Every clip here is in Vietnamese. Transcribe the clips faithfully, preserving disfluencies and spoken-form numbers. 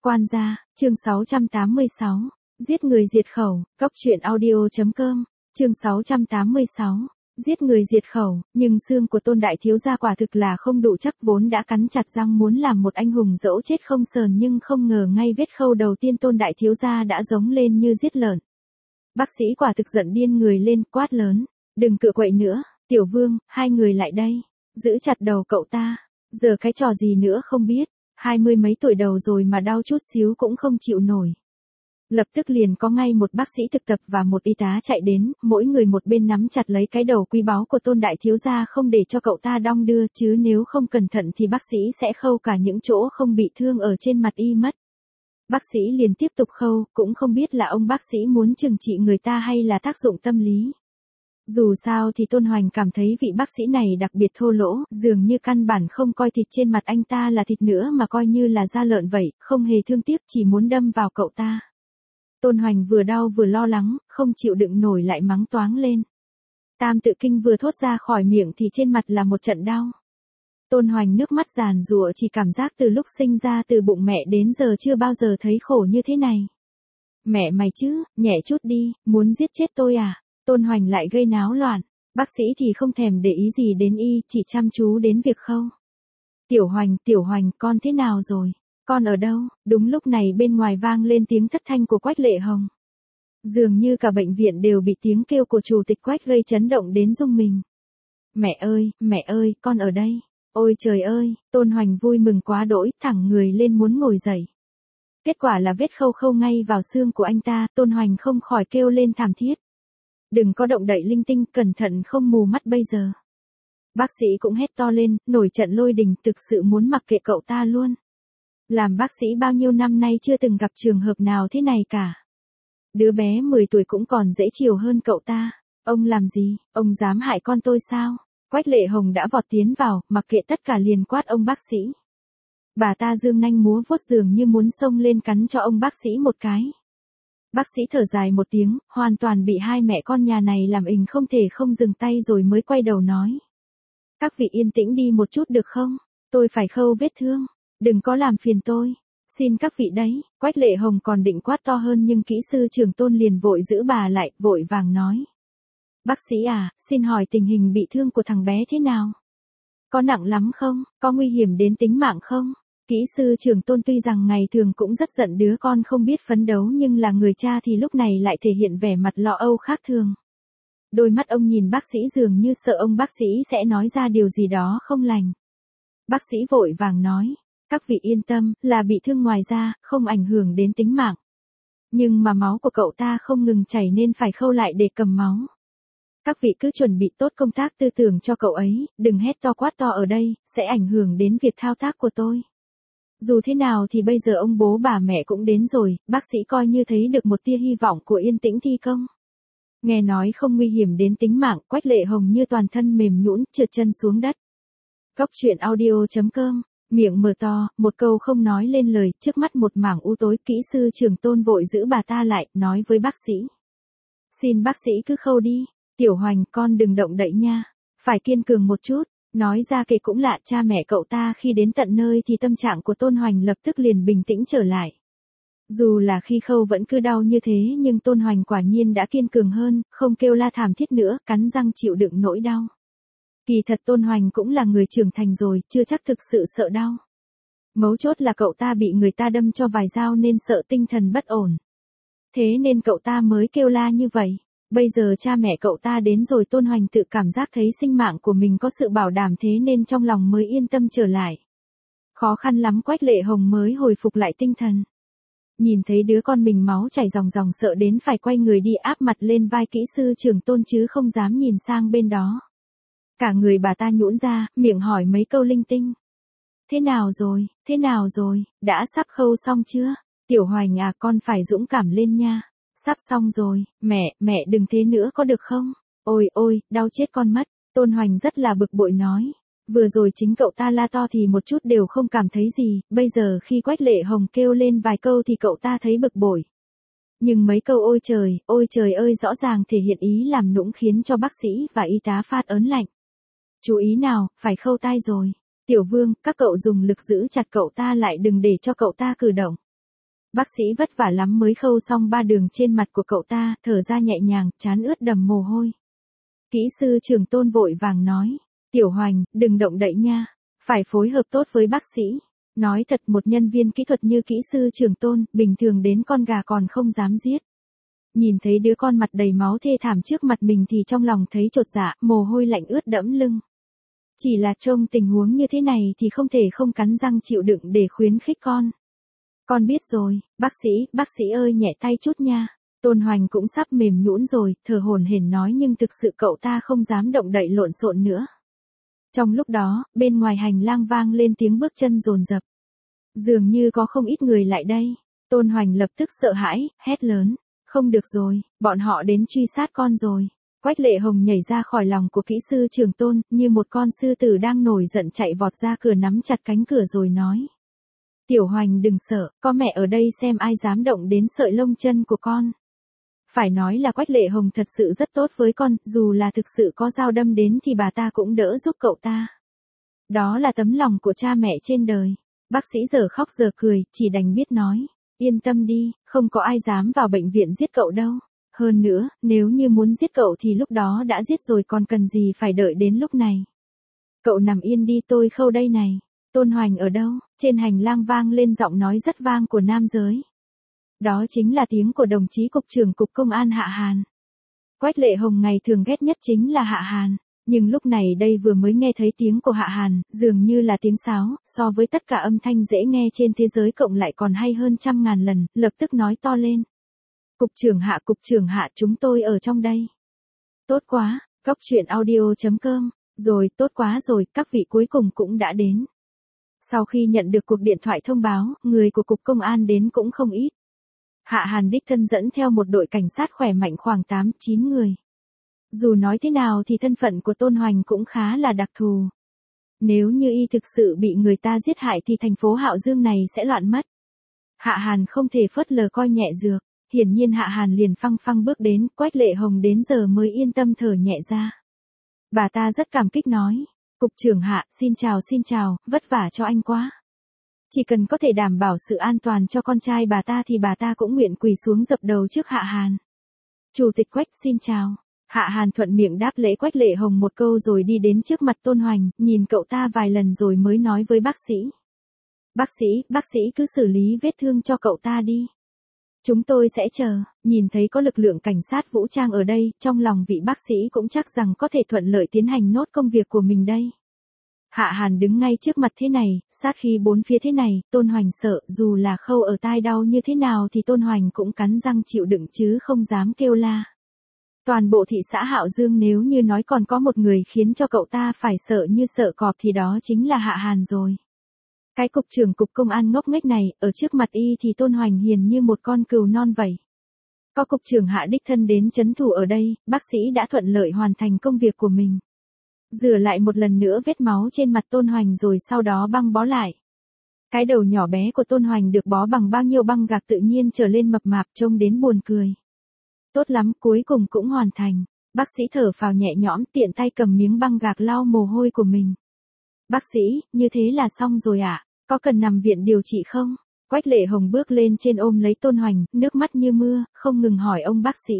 Quan gia, chương sáu trăm tám mươi sáu, giết người diệt khẩu, Cóc truyện audio chấm com, chương sáu trăm tám mươi sáu, giết người diệt khẩu, nhưng xương của Tôn đại thiếu gia quả thực là không đủ chắc, vốn đã cắn chặt răng muốn làm một anh hùng dẫu chết không sờn, nhưng không ngờ ngay vết khâu đầu tiên Tôn đại thiếu gia đã giống lên như giết lợn. Bác sĩ quả thực giận điên người lên, quát lớn, đừng cựa quậy nữa, Tiểu Vương, hai người lại đây, giữ chặt đầu cậu ta, giờ cái trò gì nữa không biết, hai mươi mấy tuổi đầu rồi mà đau chút xíu cũng không chịu nổi. Lập tức liền có ngay một bác sĩ thực tập và một y tá chạy đến, mỗi người một bên nắm chặt lấy cái đầu quý báu của Tôn đại thiếu gia không để cho cậu ta đong đưa, chứ nếu không cẩn thận thì bác sĩ sẽ khâu cả những chỗ không bị thương ở trên mặt y mất. Bác sĩ liền tiếp tục khâu, cũng không biết là ông bác sĩ muốn trừng trị người ta hay là tác dụng tâm lý. Dù sao thì Tôn Hoành cảm thấy vị bác sĩ này đặc biệt thô lỗ, dường như căn bản không coi thịt trên mặt anh ta là thịt nữa mà coi như là da lợn vậy, không hề thương tiếc, chỉ muốn đâm vào cậu ta. Tôn Hoành vừa đau vừa lo lắng, không chịu đựng nổi lại mắng toáng lên. Tam tự kinh vừa thốt ra khỏi miệng thì trên mặt là một trận đau. Tôn Hoành nước mắt giàn giụa, chỉ cảm giác từ lúc sinh ra từ bụng mẹ đến giờ chưa bao giờ thấy khổ như thế này. Mẹ mày chứ, nhẹ chút đi, muốn giết chết tôi à? Tôn Hoành lại gây náo loạn, bác sĩ thì không thèm để ý gì đến y, chỉ chăm chú đến việc khâu. Tiểu Hoành, Tiểu Hoành, con thế nào rồi? Con ở đâu? Đúng lúc này bên ngoài vang lên tiếng thất thanh của Quách Lệ Hồng. Dường như cả bệnh viện đều bị tiếng kêu của chủ tịch Quách gây chấn động đến rung mình. Mẹ ơi, mẹ ơi, con ở đây. Ôi trời ơi, Tôn Hoành vui mừng quá đỗi, thẳng người lên muốn ngồi dậy. Kết quả là vết khâu khâu ngay vào xương của anh ta, Tôn Hoành không khỏi kêu lên thảm thiết. Đừng có động đậy linh tinh, cẩn thận không mù mắt bây giờ. Bác sĩ cũng hét to lên, nổi trận lôi đình, thực sự muốn mặc kệ cậu ta luôn. Làm bác sĩ bao nhiêu năm nay chưa từng gặp trường hợp nào thế này cả. Đứa bé mười tuổi cũng còn dễ chiều hơn cậu ta. Ông làm gì, ông dám hại con tôi sao? Quách Lệ Hồng đã vọt tiến vào, mặc kệ tất cả liền quát ông bác sĩ. Bà ta giương nanh múa vuốt dường như muốn xông lên cắn cho ông bác sĩ một cái. Bác sĩ thở dài một tiếng, hoàn toàn bị hai mẹ con nhà này làm ình không thể không dừng tay rồi mới quay đầu nói. Các vị yên tĩnh đi một chút được không? Tôi phải khâu vết thương. Đừng có làm phiền tôi. Xin các vị đấy. Quách Lệ Hồng còn định quát to hơn nhưng kỹ sư trưởng Tôn liền vội giữ bà lại, vội vàng nói. Bác sĩ à, xin hỏi tình hình bị thương của thằng bé thế nào? Có nặng lắm không? Có nguy hiểm đến tính mạng không? Kỹ sư trưởng Tôn tuy rằng ngày thường cũng rất giận đứa con không biết phấn đấu nhưng là người cha thì lúc này lại thể hiện vẻ mặt lo âu khác thường. Đôi mắt ông nhìn bác sĩ dường như sợ ông bác sĩ sẽ nói ra điều gì đó không lành. Bác sĩ vội vàng nói, các vị yên tâm, là bị thương ngoài da, không ảnh hưởng đến tính mạng. Nhưng mà máu của cậu ta không ngừng chảy nên phải khâu lại để cầm máu. Các vị cứ chuẩn bị tốt công tác tư tưởng cho cậu ấy, đừng hét to quát to ở đây, sẽ ảnh hưởng đến việc thao tác của tôi. Dù thế nào thì bây giờ ông bố bà mẹ cũng đến rồi, bác sĩ coi như thấy được một tia hy vọng của yên tĩnh thi công. Nghe nói không nguy hiểm đến tính mạng, Quách Lệ Hồng như toàn thân mềm nhũn, trượt chân xuống đất. Cóc truyện audio chấm com, miệng mở to, một câu không nói lên lời, trước mắt một mảng u tối, kỹ sư trưởng Tôn vội giữ bà ta lại, nói với bác sĩ. Xin bác sĩ cứ khâu đi, Tiểu Hoành con đừng động đậy nha, phải kiên cường một chút. Nói ra kể cũng lạ, cha mẹ cậu ta khi đến tận nơi thì tâm trạng của Tôn Hoành lập tức liền bình tĩnh trở lại. Dù là khi khâu vẫn cứ đau như thế nhưng Tôn Hoành quả nhiên đã kiên cường hơn, không kêu la thảm thiết nữa, cắn răng chịu đựng nỗi đau. Kỳ thật Tôn Hoành cũng là người trưởng thành rồi, chưa chắc thực sự sợ đau. Mấu chốt là cậu ta bị người ta đâm cho vài dao nên sợ tinh thần bất ổn. Thế nên cậu ta mới kêu la như vậy. Bây giờ cha mẹ cậu ta đến rồi, Tôn Hoành tự cảm giác thấy sinh mạng của mình có sự bảo đảm, thế nên trong lòng mới yên tâm trở lại. Khó khăn lắm Quách Lệ Hồng mới hồi phục lại tinh thần. Nhìn thấy đứa con mình máu chảy ròng ròng sợ đến phải quay người đi áp mặt lên vai kỹ sư trưởng Tôn chứ không dám nhìn sang bên đó. Cả người bà ta nhũn ra, miệng hỏi mấy câu linh tinh. Thế nào rồi, thế nào rồi, đã sắp khâu xong chưa? Tiểu Hoành à, con phải dũng cảm lên nha. Sắp xong rồi, mẹ, mẹ đừng thế nữa có được không? Ôi ôi, đau chết con mất. Tôn Hoành rất là bực bội nói. Vừa rồi chính cậu ta la to thì một chút đều không cảm thấy gì, bây giờ khi Quách Lệ Hồng kêu lên vài câu thì cậu ta thấy bực bội. Nhưng mấy câu ôi trời, ôi trời ơi rõ ràng thể hiện ý làm nũng khiến cho bác sĩ và y tá phát ớn lạnh. Chú ý nào, phải khâu tay rồi. Tiểu Vương, các cậu dùng lực giữ chặt cậu ta lại, đừng để cho cậu ta cử động. Bác sĩ vất vả lắm mới khâu xong ba đường trên mặt của cậu ta, thở ra nhẹ nhàng, trán ướt đầm mồ hôi. Kỹ sư trưởng Tôn vội vàng nói, Tiểu Hoành, đừng động đậy nha, phải phối hợp tốt với bác sĩ. Nói thật, một nhân viên kỹ thuật như kỹ sư trưởng Tôn, bình thường đến con gà còn không dám giết. Nhìn thấy đứa con mặt đầy máu thê thảm trước mặt mình thì trong lòng thấy chột dạ, mồ hôi lạnh ướt đẫm lưng. Chỉ là trông tình huống như thế này thì không thể không cắn răng chịu đựng để khuyến khích con. Con biết rồi, bác sĩ, bác sĩ ơi nhẹ tay chút nha. Tôn Hoành cũng sắp mềm nhũn rồi, thở hổn hển nói nhưng thực sự cậu ta không dám động đậy lộn xộn nữa. Trong lúc đó, bên ngoài hành lang vang lên tiếng bước chân dồn dập. Dường như có không ít người lại đây. Tôn Hoành lập tức sợ hãi, hét lớn. Không được rồi, bọn họ đến truy sát con rồi. Quách Lệ Hồng nhảy ra khỏi lòng của kỹ sư trưởng Tôn, như một con sư tử đang nổi giận chạy vọt ra cửa nắm chặt cánh cửa rồi nói. Tiểu Hoành đừng sợ, có mẹ ở đây xem ai dám động đến sợi lông chân của con. Phải nói là Quách Lệ Hồng thật sự rất tốt với con, dù là thực sự có dao đâm đến thì bà ta cũng đỡ giúp cậu ta. Đó là tấm lòng của cha mẹ trên đời. Bác sĩ giờ khóc giờ cười, chỉ đành biết nói. Yên tâm đi, không có ai dám vào bệnh viện giết cậu đâu. Hơn nữa, nếu như muốn giết cậu thì lúc đó đã giết rồi còn cần gì phải đợi đến lúc này. Cậu nằm yên đi tôi khâu đây này. Tôn Hoành ở đâu? Trên hành lang vang lên giọng nói rất vang của nam giới. Đó chính là tiếng của đồng chí cục trưởng cục công an Hạ Hàn. Quách Lệ Hồng ngày thường ghét nhất chính là Hạ Hàn. Nhưng lúc này đây vừa mới nghe thấy tiếng của Hạ Hàn, dường như là tiếng sáo, so với tất cả âm thanh dễ nghe trên thế giới cộng lại còn hay hơn trăm ngàn lần, lập tức nói to lên. Cục trưởng Hạ, cục trưởng Hạ, chúng tôi ở trong đây. Tốt quá, Cóc Truyện Audio chấm com, rồi, tốt quá rồi, các vị cuối cùng cũng đã đến. Sau khi nhận được cuộc điện thoại thông báo, người của cục công an đến cũng không ít. Hạ Hàn đích thân dẫn theo một đội cảnh sát khỏe mạnh khoảng tám chín người. Dù nói thế nào thì thân phận của Tôn Hoành cũng khá là đặc thù. Nếu như y thực sự bị người ta giết hại thì thành phố Hạo Dương này sẽ loạn mất. Hạ Hàn không thể phớt lờ coi nhẹ dược. Hiển nhiên Hạ Hàn liền phăng phăng bước đến, Quách Lệ Hồng đến giờ mới yên tâm thở nhẹ ra. Bà ta rất cảm kích nói. Cục trưởng Hạ, xin chào xin chào, vất vả cho anh quá. Chỉ cần có thể đảm bảo sự an toàn cho con trai bà ta thì bà ta cũng nguyện quỳ xuống dập đầu trước Hạ Hàn. Chủ tịch Quách xin chào. Hạ Hàn thuận miệng đáp lễ Quách Lệ Hồng một câu rồi đi đến trước mặt Tôn Hoành, nhìn cậu ta vài lần rồi mới nói với bác sĩ. Bác sĩ, bác sĩ cứ xử lý vết thương cho cậu ta đi. Chúng tôi sẽ chờ. Nhìn thấy có lực lượng cảnh sát vũ trang ở đây, trong lòng vị bác sĩ cũng chắc rằng có thể thuận lợi tiến hành nốt công việc của mình đây. Hạ Hàn đứng ngay trước mặt thế này, sát khí bốn phía thế này, Tôn Hoành sợ, dù là khâu ở tai đau như thế nào thì Tôn Hoành cũng cắn răng chịu đựng chứ không dám kêu la. Toàn bộ thị xã Hạo Dương nếu như nói còn có một người khiến cho cậu ta phải sợ như sợ cọp thì đó chính là Hạ Hàn rồi. Cái cục trưởng cục công an ngốc nghếch này, ở trước mặt y thì Tôn Hoành hiền như một con cừu non vậy. Có cục trưởng Hạ đích thân đến trấn thủ ở đây, bác sĩ đã thuận lợi hoàn thành công việc của mình. Rửa lại một lần nữa vết máu trên mặt Tôn Hoành rồi sau đó băng bó lại. Cái đầu nhỏ bé của Tôn Hoành được bó bằng bao nhiêu băng gạc tự nhiên trở lên mập mạp trông đến buồn cười. Tốt lắm, cuối cùng cũng hoàn thành. Bác sĩ thở phào nhẹ nhõm tiện tay cầm miếng băng gạc lau mồ hôi của mình. Bác sĩ, như thế là xong rồi ạ, à? Có cần nằm viện điều trị không? Quách Lệ Hồng bước lên trên ôm lấy Tôn Hoành, nước mắt như mưa, không ngừng hỏi ông bác sĩ.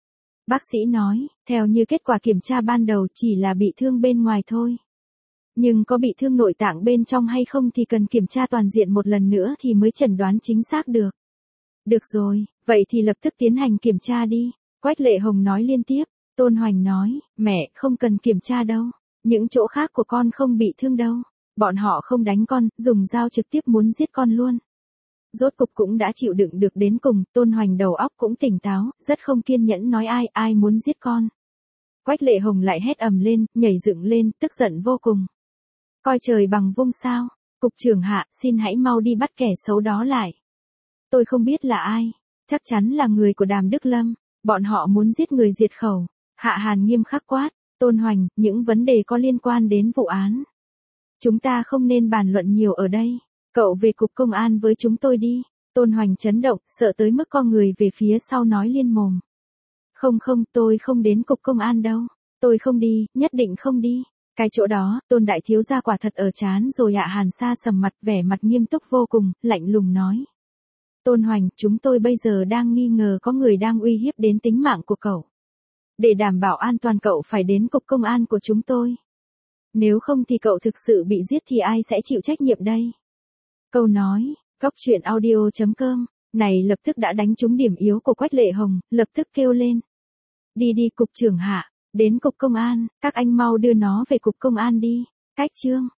Bác sĩ nói, theo như kết quả kiểm tra ban đầu chỉ là bị thương bên ngoài thôi. Nhưng có bị thương nội tạng bên trong hay không thì cần kiểm tra toàn diện một lần nữa thì mới chẩn đoán chính xác được. Được rồi, vậy thì lập tức tiến hành kiểm tra đi. Quách Lệ Hồng nói liên tiếp. Tôn Hoành nói, mẹ, không cần kiểm tra đâu. Những chỗ khác của con không bị thương đâu. Bọn họ không đánh con, dùng dao trực tiếp muốn giết con luôn. Rốt cục cũng đã chịu đựng được đến cùng, Tôn Hoành đầu óc cũng tỉnh táo, rất không kiên nhẫn nói ai, ai muốn giết con. Quách Lệ Hồng lại hét ầm lên, nhảy dựng lên, tức giận vô cùng. Coi trời bằng vung sao, cục trưởng Hạ, xin hãy mau đi bắt kẻ xấu đó lại. Tôi không biết là ai, chắc chắn là người của Đàm Đức Lâm, bọn họ muốn giết người diệt khẩu. Hạ Hàn nghiêm khắc quát, Tôn Hoành, những vấn đề có liên quan đến vụ án. Chúng ta không nên bàn luận nhiều ở đây. Cậu về cục công an với chúng tôi đi. Tôn Hoành chấn động, sợ tới mức co người về phía sau nói liên mồm. Không không, tôi không đến cục công an đâu. Tôi không đi, nhất định không đi. Cái chỗ đó, Tôn đại thiếu gia quả thật ở chán rồi. Hạ Hàn xa sầm mặt, vẻ mặt nghiêm túc vô cùng, lạnh lùng nói. Tôn Hoành, chúng tôi bây giờ đang nghi ngờ có người đang uy hiếp đến tính mạng của cậu. Để đảm bảo an toàn cậu phải đến cục công an của chúng tôi. Nếu không thì cậu thực sự bị giết thì ai sẽ chịu trách nhiệm đây? Câu nói, Cóc truyện audio chấm com, này lập tức đã đánh trúng điểm yếu của Quách Lệ Hồng, lập tức kêu lên. Đi đi cục trưởng hạ, đến cục công an, các anh mau đưa nó về cục công an đi. Cách chương.